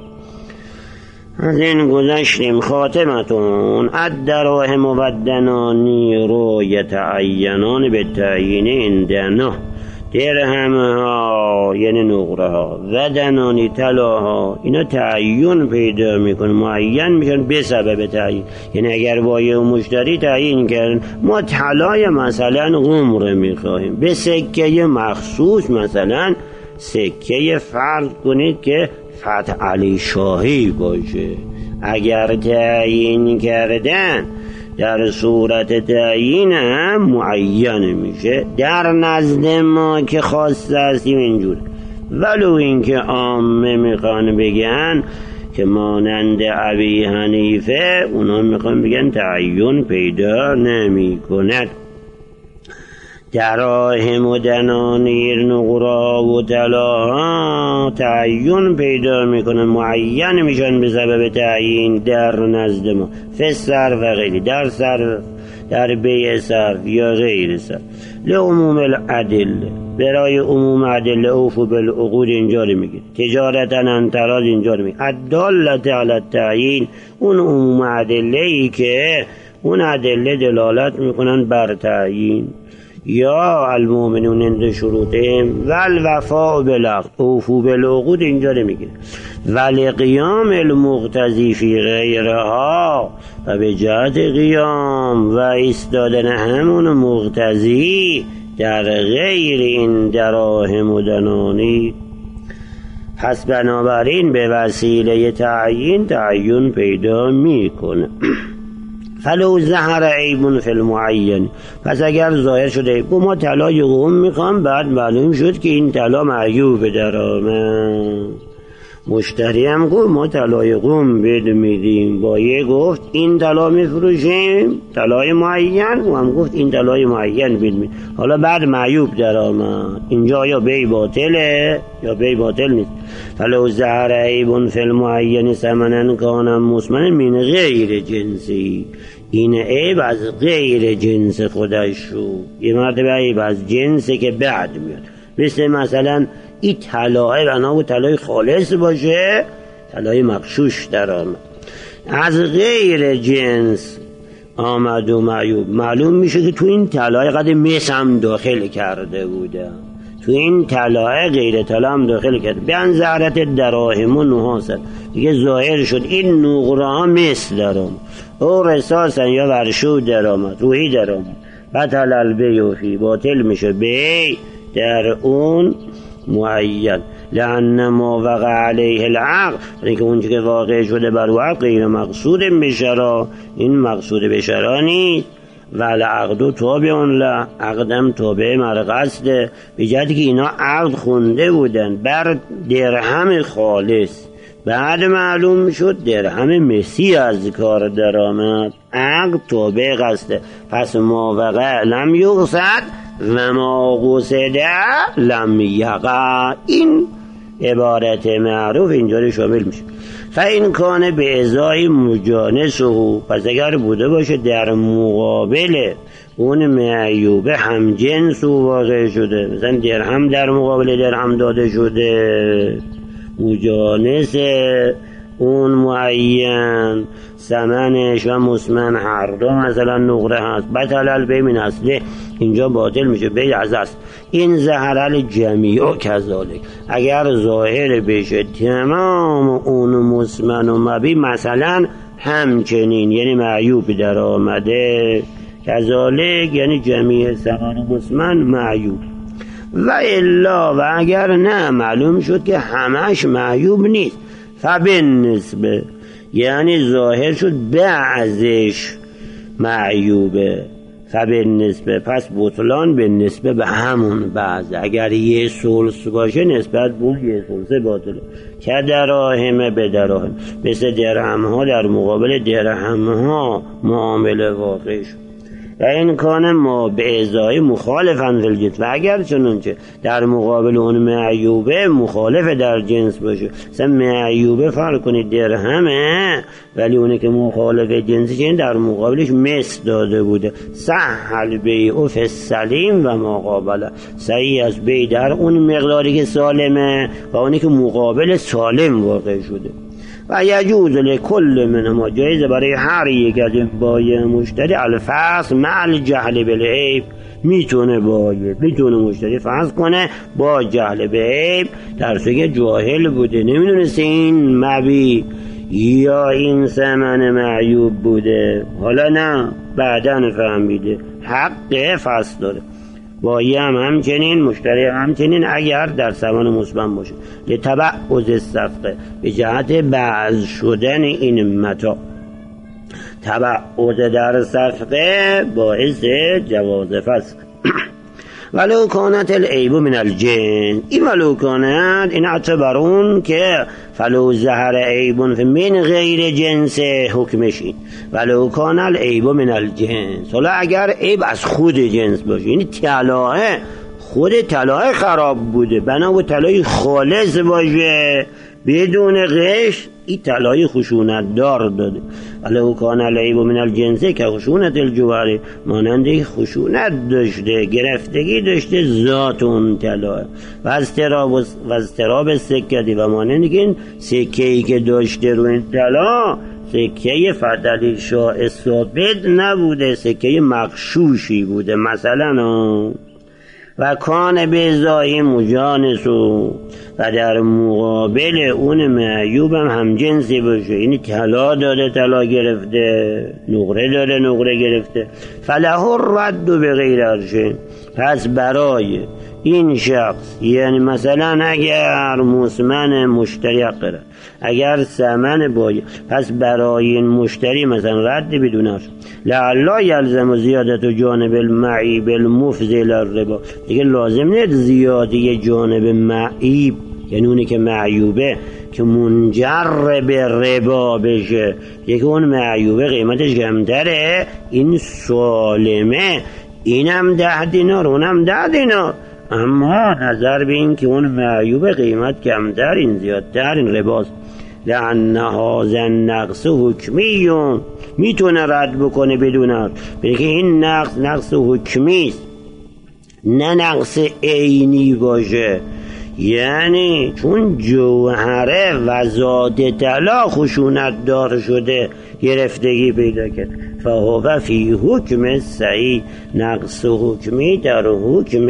از این گذشتیم. خاتمتون الدراهم و الدنانیر رو یتعینان به تعیین اندنا، درهم ها یعنی نقره ها و دنانی طلا ها، اینا تعیین پیدا میکنه، معین میشن به سبب تعیین. یعنی اگر با یه مشتری تعیین کردن ما طلای مثلا قمر میخواهیم به سکه مخصوص، مثلا سکه فرض کنید که فتح علی شاهی باشه، اگر تعیین کردن در صورت تعیین هم معین میشه. در نزد ما که خواسته هستیم اینجور، ولو اینکه عامه میخوان بگن که مانند ابی حنیفه، اونا میخوان بگن تعیین پیدا نمی کند. دراهم و دنانیر نقره و طلاها تعیین پیدا میکنن، معین میشن به سبب تعیین در نزد ما. فسر و غیری، در صرف، در بیع صرف یا غیر صرف. لعموم العدل، برای عموم عدل. اوفو بالعقود اینجا رو میگه، تجارتا انتراز اینجا رو میگه. الدالت علی التعیین، اون عموم عدله ای که اون عدله دلالت میکنن بر تعیین. یا المؤمنون عند شروطهم و الوفاء بالعقد، اوفو بالعقود اینجا رو میگه. ولی قیام المقتضی فی غیرها، و به جهت قیام و ایستادن همون مقتضی در غیر این دراهم و دنانی. پس بنابراین به وسیله تعیین تعیین پیدا میکنه. فلو ظهر عیب فی المعین، پس اگر ظاهر شده عیب، ما طلای قم میخوام، بعد معلوم شد که این طلا معیوب درآمد، مشتری هم گفت ما طلای قم بد میدیم، با یه گفت این طلا میفروشیم طلای معین، و هم گفت این طلای معین بد میدیم، حالا بعد معیوب درآمد، اینجا یا بی باطله یا بی باطل نیست. فلو ظهر عیب فی المعین ثمنا کان مسمنا من غیر جنسی، این عیب از غیر جنس خودش شد، یه مرتبه عیب از جنسی که بعد میاد، مثل مثلا این طلای بنا بود طلای خالص باشه، طلای مغشوش در آمد. از غیر جنس آمد و معیوب، معلوم میشه که تو این طلای قد مس هم داخل کرده بوده، تو این طلای غیر طلا هم داخل کرده. بیان زهرت دراهم و نحاست، دیگه ظاهر شد این نقره ها مس در آمد، او رساسن یا ورشو در آمد، روحی در آمد، بطل البیع فی، باطل میشه بی در اون معین، لأن ما وقع علیه العقد، یعنی که اونچه که واقع شده بر عقد غیر مقصود بشرا، این مقصود بشرا نیست. و العقد تابع له، عقدم تابع مرقصده، به جهتی که اینا عقد خونده بودن بر درهم خالص، بعد معلوم شد درهم مسی از کار در آمد، عقد تابع قصده، پس ما وقع لم یقصد و ما قصده لم یقع. این عبارت معروف اینجوری شامل میشه. فاین کانه به ازای مجانسه، پس اگر بوده باشه در مقابل اون معیوبه هم جنس واقع شده، مثلا درهم در مقابل درهم داده شده، مجانس اون معین ثمنش و مسمن هر دو مثلا نقره هست، بطل البیع من اصله، اینجا باطل میشه بیع از اصل. این ظهر جمیع کذالک، اگر ظاهر بشه تمام اون مسمن و مبی مثلا همچنین، یعنی معیوب در آمده، کذالک یعنی جمیع ثمن و مسمن معیوب. و الا، و اگر نه معلوم شد که همش معیوب نیست، فبالنسبه یعنی ظاهر شد بعضش معیوبه، فبالنسبه پس بطلان به نسبه به همون بعض، اگر یه سلس باشه نسبت بود یه سلسه باطله، که دراهم به دراهم، مثل درهم ها در مقابل درهم ها معامله واقع شد. و این کانه ما به ازای مخالفن فی الجنس، و اگر چنانچه در مقابل اون معیوبه مخالف در جنس باشه، مثلا معیوبه فرق کنید درهمه ولی اونه که مخالف جنسش این در مقابلش مس داده بوده، سهل بیع فی السلیم و مقابله، صحیح از بیع در اون مقداری که سالمه و اونی که مقابل سالم واقع شده. و یجوز لکل منهما، جایزه برای هر یک از این بایع مشتری الفصل مع الجهل بالعیب، میتونه بایع میتونه مشتری فصل کنه با جهل به عیب، در صورتی که جاهل بوده نمیدونسته این مبی یا این ثمن معیوب بوده، حالا نه بعدن فهمیده حق فصل داره. بایع هم همچنین، مشتری همچنین اگر در ثمن مسمن باشه، لتبعض الصفقه، به جهت بعض شدن این متاع، تبعض در صفقه باعث جواز فسخ. ولو کانت العیب من الجنس، این ولو کانت این اعتبارون که فلو ظهر عیب من غیر جنس حکمش این، ولو کان العیب من الجنس، حالا اگر عیب از خود جنس باشه، یعنی طلاه خود طلاه خراب بوده، بنا به طلای خالص باشه بدون غش، این طلای خشونت دار داده، ولو کان العیب من الجنس که خشونت الجوهر، ماننده خشونت داشته، گرفتگی داشته ذات اون طلاه، و از تراب و از تراب سکتی، و ماننده که این سکه‌ای که داشته رو این طلا سکه فتلی شاه ثابت نبوده، سکه مغشوشی بوده مثلا. و کان به ازای مجانسو، و در مقابل اون معیوب هم هم جنسی باشه، یعنی طلا داده طلا گرفته، نقره داده نقره گرفته، فله الرد به غیر عرشه، پس برای این شخص، یعنی مثلا اگر مسمن مشتری قرار، اگر ثمن بایع، پس برای این مشتری مثلا رد بدون عرش، لعلا یلزم زیادت و جانب المعیب المفضل الربا، دیگه لازم نیست زیادی جانب معیب، یعنی اونی که معیوبه که منجر به ربا بشه، یکی اون معیوبه قیمتش کمتره، این سالمه، اینم ده دینار اونم ده دینار، اما نظر به این که اون معیوب قیمت کمتر این زیادتر، این رباست. لأن هذا النقص حکمیون، میتونه رد بکنه بدون عرض، بلکه این نقص نقص حکمی است، نه نقص عینی باشه، یعنی چون جوهره و ذات طلا خشونت دار شده گرفتگی پیدا کرد. فهو فی حکم صحیح، نقص حکمی در حکم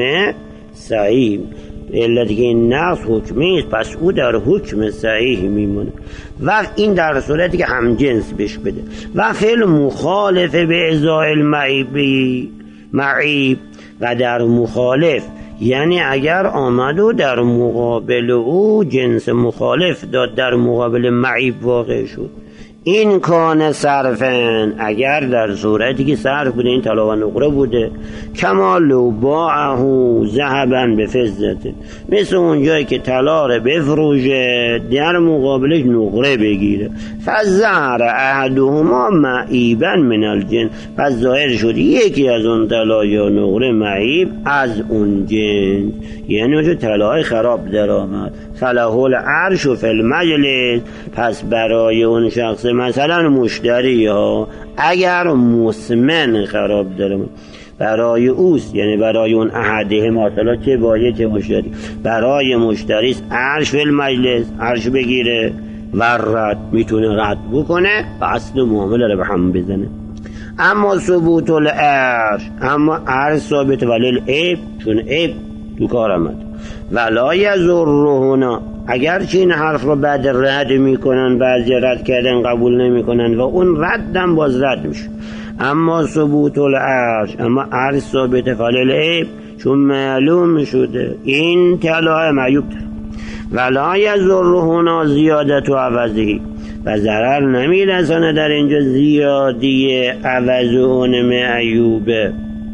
صحیح، علت که این نقص حکمی است پس او در حکم صحیح میمونه. و این در صورتی که هم جنس بش بده. و فعل مخالف به ازای المعیبی معیب، و در مخالف یعنی اگر آمد و در مقابل او جنس مخالف داد، در مقابل معیب واقع شد. این کان صرفن، اگر در صورتی که صرف بوده، این طلا و نقره بوده، کما لو باعه ذهبا بفضته، مثل اونجایی که طلا رو بفروشه در مقابلش نقره بگیره. فظهر احدهما معیبا من الجنس، پس ظاهر شد یکی از اون طلا یا نقره معیب از اون جنس، یعنی اونجا طلای خراب در آمد. فله العرش فی المجلس، پس برای اون شخص مثلا مشتری ها اگر مسمن خراب داره برای اوست، یعنی برای اون احده ماطلا چه بایه چه مشتری، برای مشتریست عرش فی المجلس، عرش بگیره و رد میتونه رد بکنه و اصل معامله رو به هم بزنه. اما ثبوت العرش، اما عرش ثابت ولی العیب، چون عیب تو کار آمد. ولا یضرهنا، اگرچه این حرف رو بعد رد میکنن، بعضی رد کردن قبول نمیکنن و اون ردم باز رد میشه. اما ثبوت العرش، اما عرش ثابت فلیل عیب، چون معلوم شده این طلا معیوب داره. ولا یضرهنا زیادت و عوضی، و ضرر نمیرسانه در اینجا زیادی عوض اون معیوبه.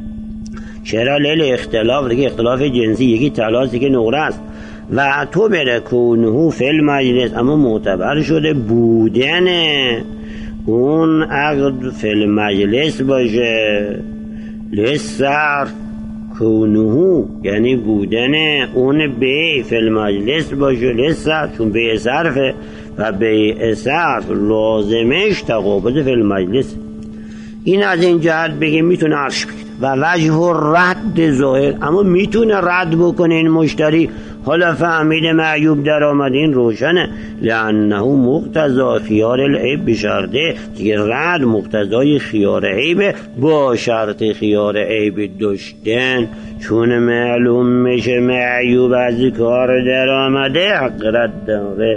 چرا؟ لیل اختلاف، دیگه اختلاف جنسی، یکی طلاست که نقره است. و تو برکونه فی المجلس، اما معتبر شده بودن اون عقد فی المجلس باشه. لصرف کونه یعنی بودن اون بی فی المجلس باشه. لصرف چون بی صرفه و بی صرف لازمش تقابض فی المجلس. این از این جهت بگه میتونه عرش بگیره. و وجه رد ظاهر، اما میتونه رد بکنه این مشتری. حالا فهمید معیوب در آمد، این روشنه. لانه مقتضا خیار العیب بشرطه، که رد مقتضای خیار عیب با شرط خیار عیب داشتن. چون معلوم میشه معیوب از کار در آمده، حق رد داره.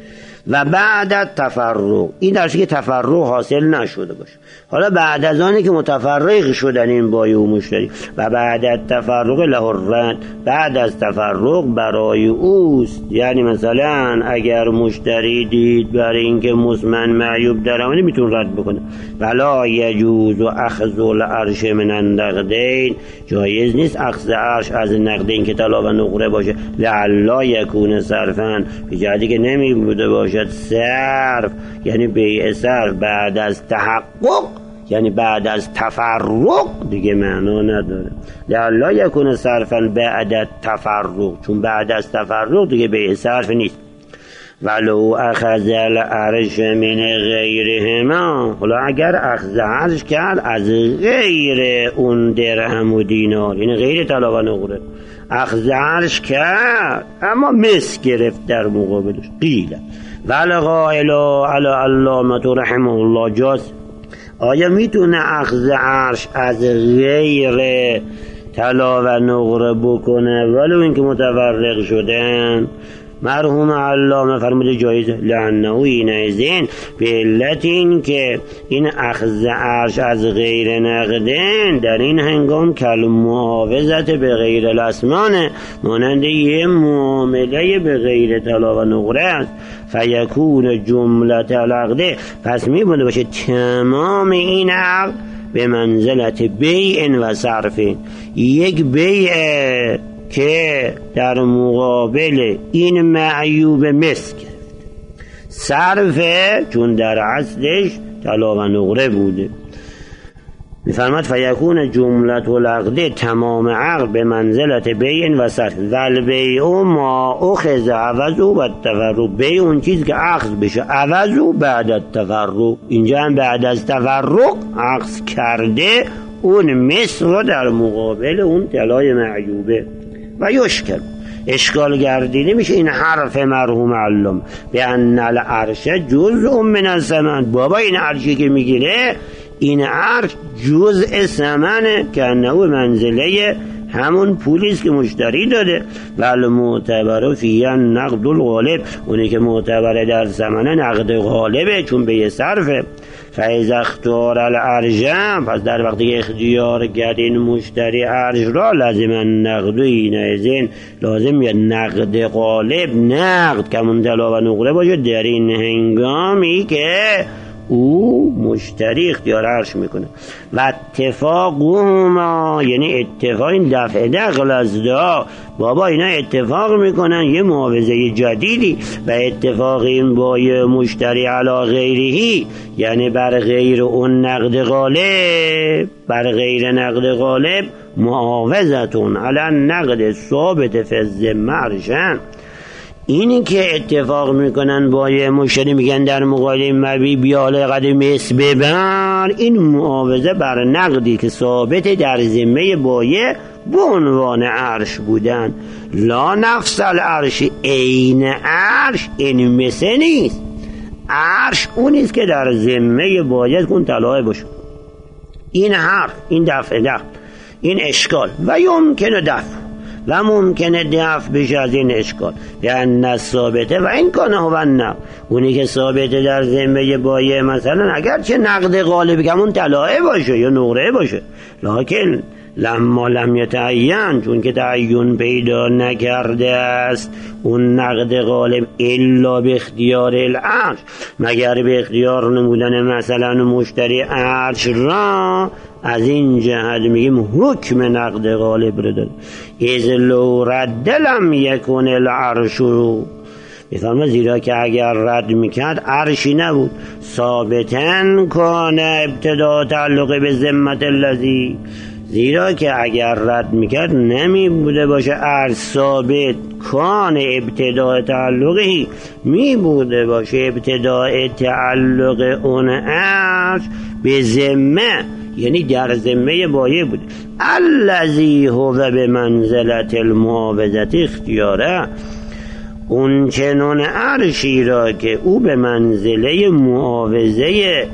و بعد تفرق، این درسی که تفرق حاصل نشده باشه. حالا بعد از آنی که متفرق شدن این بایع و مشتری، و بعد از تفرق له الرد، بعد از تفرق برای اوست. یعنی مثلا اگر مشتری دید برای اینکه مسمن معیوب در آمده میتونه رد بکنه. ولا یجوز و اخذ العرش من النقدین، جایز نیست اخذ عرش از نقدین که طلا و نقره باشه. لعلا یکون صرفا، به جهتی که نمی بوده باشه صرف، یعنی بیع صرف بعد از تحقق، یعنی بعد از تفرق دیگه معنا نداره. لعلا یکون صرفا بعد تفرق، چون بعد از تفرق دیگه بیع صرف نیست. ولو اخذ العرش من غیرهما، حالا اگر اخذ عرش کرد از غیر اون درهم و دینار، یعنی غیر طلا و نقره، اخذ عرش کرد اما مس گرفت در مقابلش. قیل والقائل علی علامه رحمه الله جاز، آیا میتونه اخذ عرش از غیر طلا و نقره بکنه ولو اینکه متفرق شدن؟ مرحوم علامه فرموده جایزه. لانه اینئذ، به علت این که این اخذ عرش از غیر نقدن در این هنگام کل معاوضت به غیر الاسمانه، مانند یه معامله به غیر طلا و نقره است. فیکون جملت العقده، پس میبونه باشه تمام این عقد به منزلت بیع و صرف، یک بیع که در مقابل این معیوب مس گرفت، صرفه چون در اصلش طلا و نقره بوده. میفرماد فیکون جملت العقد، تمام عقد به منزلت بیع و صرف. والبیع ما اخذ عوض و التفرق، بیع اون چیز که اخذ بشه عوض و بعد التفرق، اینجا هم بعد از تفرق اخذ کرده اون مثل رو در مقابل اون طلای معیوبه و یشکل اشکال گردیده میشه این حرف مرحوم علم به ان العرش جزء من الثمن. بابا این عرشی که میگیره این عرش جزء ثمنه که انه منزله همون پولیست که مشتری داده. ولی معتبر فیه نقد الغالب، اونی که معتبر در ثمنه نقد غالبه چون به یه صرفه. فاذا اختار العرش، پس در وقتی که اختیار کرد این مشتری عرش را لازم نقد اینئذ لازم یه نقد غالب، نقد که همون طلا و نقره باشه در این هنگامی که او مشتری اختیار عرش میکنه. و اتفاقهما یعنی اتفاق این دفع دقل از دا بابا اینا اتفاق میکنن یه معاوضه جدیدی و اتفاق این با یه مشتری علا غیرهی یعنی بر غیر اون نقد غالب، بر غیر نقد غالب معاوضتون علی نقد ثابت فی الذمه عرشن. اینی که اتفاق میکنن با یه مشتری میگن در مقابل مبی بیا لقد مثل ببر، این معاوضه بر نقدی که ثابت در ذمه بایع به عنوان عرش بودن. لا نفس العرش، عین عرش این مثل نیست. عرش اونیست که در ذمه بایع کن طلای باشه. این حرف، این دفع دفع، این اشکال و یمکن دفع و ممکنه دفع بشه از این اشکال یعنی ثابته و این کنه و نه اونی که ثابته در ذمه بایع مثلا اگر چه نقد غالب که همون طلایه باشه یا نقره باشه، لکن لما لم یتعین چون که تعین پیدا نکرده است اون نقد غالب الا به اختیار العرش، مگر به اختیار نمودن مثلا مشتری عرش را، از این جهت میگیم حکم نقد غالب رو داره. اذ لو رد لم یکن العرش، میفرمه زیرا که اگر رد میکرد عرشی نبود. ثابتن کان ابتدا تعلق به ذمت الذی، زیرا که اگر رد میکرد نمی بوده باشه عرش ثابت. کان ابتداء تعلقی می بوده باشه ابتداء تعلق اون عرش به ذمه یعنی در ذمه بایع بوده. الذی هو به منزلت المعاوضه اختیاره، اون چنون عرشی را که او به منزله معاوضه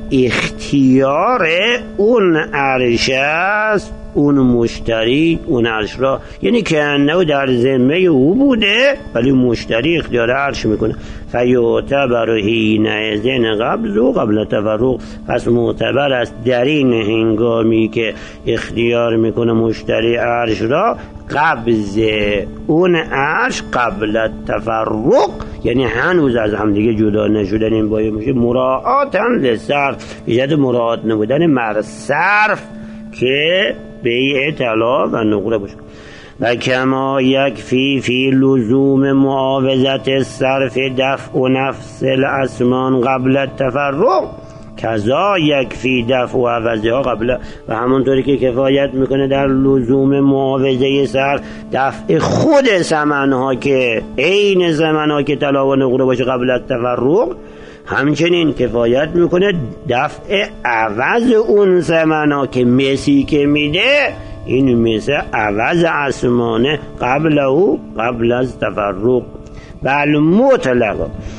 اختیار اون عرش است، اون مشتری اون عرش را یعنی که انه در ذمه او بوده ولی مشتری اختیار عرش میکنه. فیعتبر حینئذ قبض و قبل تفرق، پس معتبر است در این هنگامی که اختیار میکنه مشتری عرش را قبض اون عرش قبل تفرق، یعنی هنوز از همدیگه جدا نشدن این بایع میشه. مراعاتا لصرف، ایجاد مراعات نبودن مر صرف که بیع طلا و نقره باشه. و کما یکفی فی لزوم معاوضت الصرف دفع و نفس الاسمان قبل التفرق، کذا یکفی دفع و عوضه ها قبل، و همونطوری که کفایت میکنه در لزوم معاوضه صرف دفع خود ثمن ها که عین ثمن ها که طلا و نقره باشه قبل التفرق، همچنین کفایت میکنه دفع عوض اون ثمن ها که مسی که میده این مثل عوض اسمانه قبل او قبل از تفرق. بل مطلق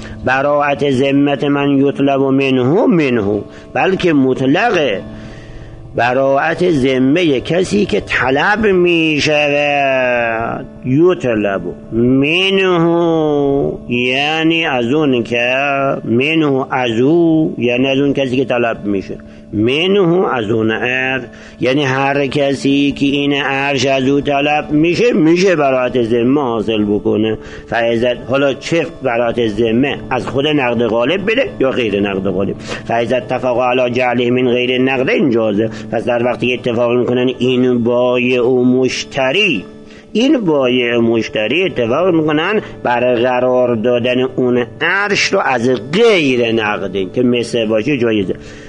براءت ذمت من یطلب منه منه، بلکه مطلقه براءت ذمه کسی که طلب می شود، یطلب منه یعنی از اون که منه از او یعنی از اون کسی که طلب میشه، منه از اون عرش یعنی هر کسی که این عرش از او طلب میشه میشه براءت ذمه حاصل بکنه. فایزد حالا چه براءت ذمه از خود نقد غالب بده یا غیر نقد غالب. فایزد اتفاق علی جعله من غیر نقد انجازه، پس در وقتی اتفاق میکنن این بایع و مشتری این بایع مشتری اتفاق میکنن برای قرار دادن اون عرش رو از غیر نقد که مثل باشه جایزه.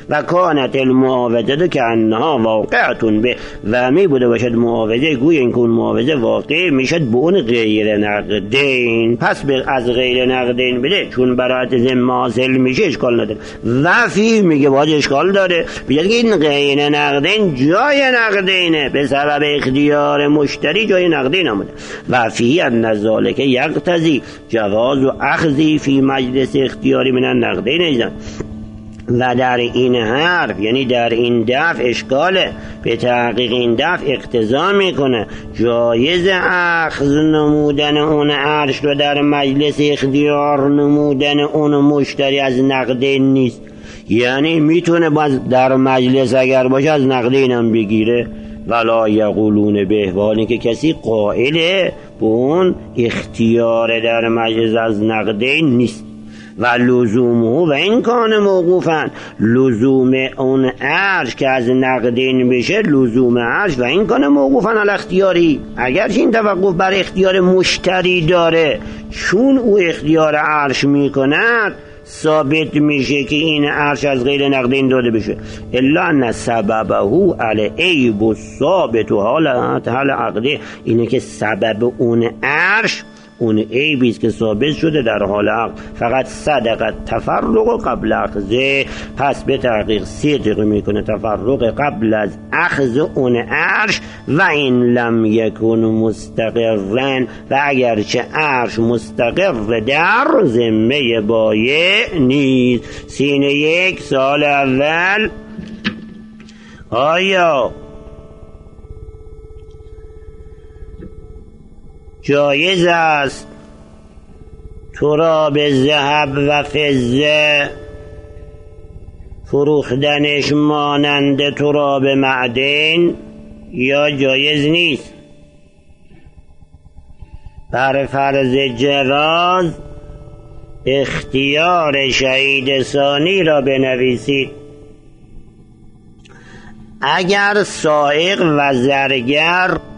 و کانت المعاوضه که انها واقعتون به و می بوده باشد معاوضه گوی این که اون معاوضه واقع میشد به اون غیر نقدین، پس به از غیر نقدین بده چون برات ذمه حاصل میشه اشکال نداره. و فی میگه باید اشکال داره، بیاد که این غیر نقدین جای نقدینه به سبب اختیار مشتری جای نقدین آمده. و فی ان ذالک یقتضی جواز و اخذی فی مجلس اختیاری من النقدین ایضا. و در این حرف یعنی در این دفع اشکاله، به تحقیق این دفع اقتضا میکنه جایز اخذ نمودن اون عرش رو در مجلس اختیار نمودن اون مشتری از نقدین نیست، یعنی میتونه باز در مجلس اگر باشه از نقدین هم بگیره. ولا یقولون به حالی که کسی قائله به اون اختیار در مجلس از نقدین نیست. و لزومه و این کان موقوفن، لزوم اون عرش که از نقدین بشه لزوم عرش و این کان موقوفن علی اختیاری، اگرچه این توقف بر اختیار مشتری داره چون او اختیار عرش میکند ثابت میشه که این عرش از غیر نقدین داده بشه. الا ان سببه علی عیب و ثابت و حالت حال عقده، اینه که سبب اون عرش اون عیبیست که ثابت شده در حال عقد. فقط صدقت تفرق قبل اخذه، پس به تحقیق صدق میکنه تفرق قبل از اخذ اون عرش. و این لم یکون مستقرن، و اگرچه عرش مستقر در ذمه بایع نیست. سینه یک سال اول آیا جایز است تراب ذهب و فضه فروختنش مانند تراب معدن یا جایز نیست؟ بر فرض جراز اختیار شهید ثانی را بنویسید. اگر سائق و زرگر